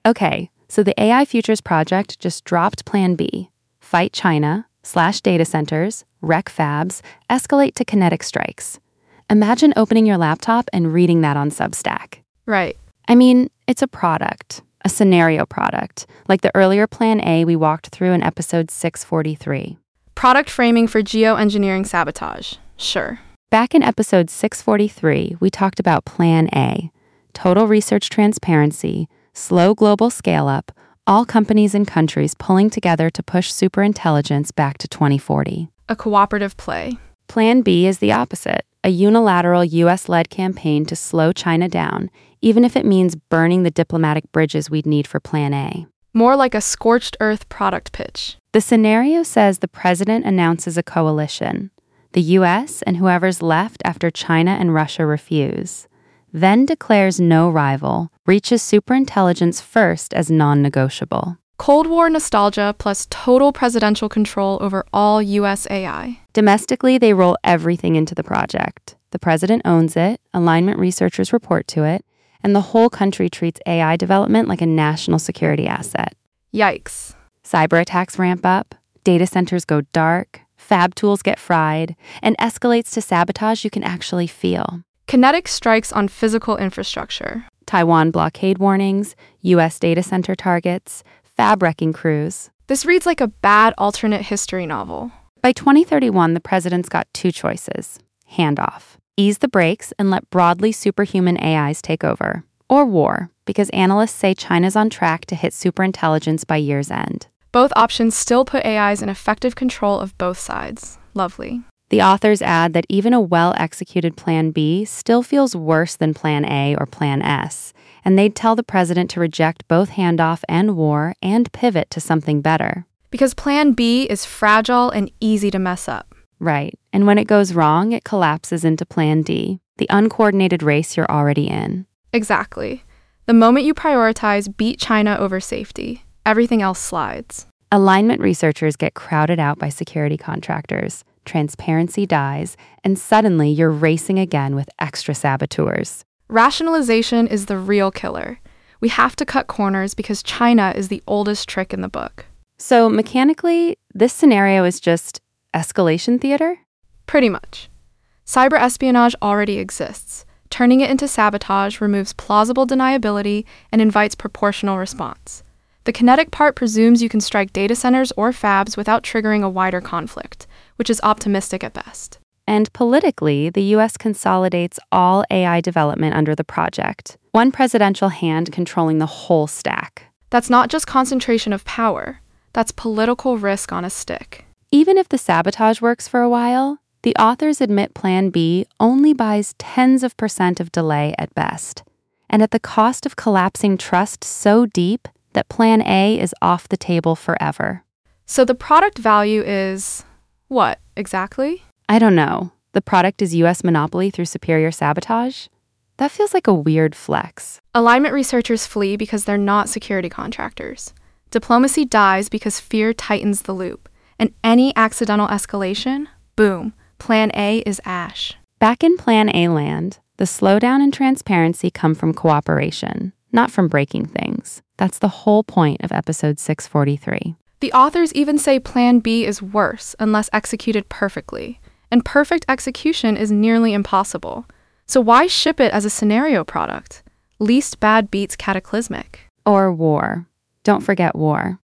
Okay, so the AI Futures Project just dropped Plan B. Fight China, slash data centers, wreck fabs, escalate to kinetic strikes. Imagine opening your laptop and reading that on Substack. Right. I mean, it's a product, a scenario product, like the earlier Plan A we walked through in episode 643. Product framing for geoengineering sabotage. Sure. Back in episode 643, we talked about Plan A, total research transparency, slow global scale-up, all companies and countries pulling together to push superintelligence back to 2040. A cooperative play. Plan B is the opposite, a unilateral U.S.-led campaign to slow China down, even if it means burning the diplomatic bridges we'd need for Plan A. More like a scorched earth product pitch. The scenario says the president announces a coalition, the U.S. and whoever's left after China and Russia refuse, then declares no rival, reaches superintelligence first as non-negotiable. Cold War nostalgia plus total presidential control over all U.S. AI. Domestically, they roll everything into the project. The president owns it, alignment researchers report to it, and the whole country treats AI development like a national security asset. Yikes. Cyber attacks ramp up, data centers go dark, fab tools get fried, and escalates to sabotage you can actually feel. Kinetic strikes on physical infrastructure. Taiwan blockade warnings, U.S. data center targets, fab wrecking crews. This reads like a bad alternate history novel. By 2031, the president's got two choices. Handoff. Ease the brakes and let broadly superhuman AIs take over. Or war, because analysts say China's on track to hit superintelligence by year's end. Both options still put AIs in effective control of both sides. Lovely. The authors add that even a well-executed Plan B still feels worse than Plan A or Plan S, and they'd tell the president to reject both handoff and war and pivot to something better. Because Plan B is fragile and easy to mess up. Right, and when it goes wrong, it collapses into Plan D, the uncoordinated race you're already in. Exactly. The moment you prioritize beat China over safety, everything else slides. Alignment researchers get crowded out by security contractors, transparency dies, and suddenly you're racing again with extra saboteurs. Rationalization is the real killer. We have to cut corners because China is the oldest trick in the book. So mechanically, this scenario is just escalation theater? Pretty much. Cyber espionage already exists. Turning it into sabotage removes plausible deniability and invites proportional response. The kinetic part presumes you can strike data centers or fabs without triggering a wider conflict, which is optimistic at best. And politically, the U.S. consolidates all AI development under the project, one presidential hand controlling the whole stack. That's not just concentration of power. That's political risk on a stick. Even if the sabotage works for a while, the authors admit Plan B only buys tens of % of delay at best, and at the cost of collapsing trust so deep that Plan A is off the table forever. So the product value is what, exactly? I don't know. The product is U.S. monopoly through superior sabotage? That feels like a weird flex. Alignment researchers flee because they're not security contractors. Diplomacy dies because fear tightens the loop. And any accidental escalation, boom, Plan A is ash. Back in Plan A land, the slowdown and transparency come from cooperation, not from breaking things. That's the whole point of episode 643. The authors even say Plan B is worse unless executed perfectly, and perfect execution is nearly impossible. So why ship it as a scenario product? Least bad beats cataclysmic. Or war. Don't forget war.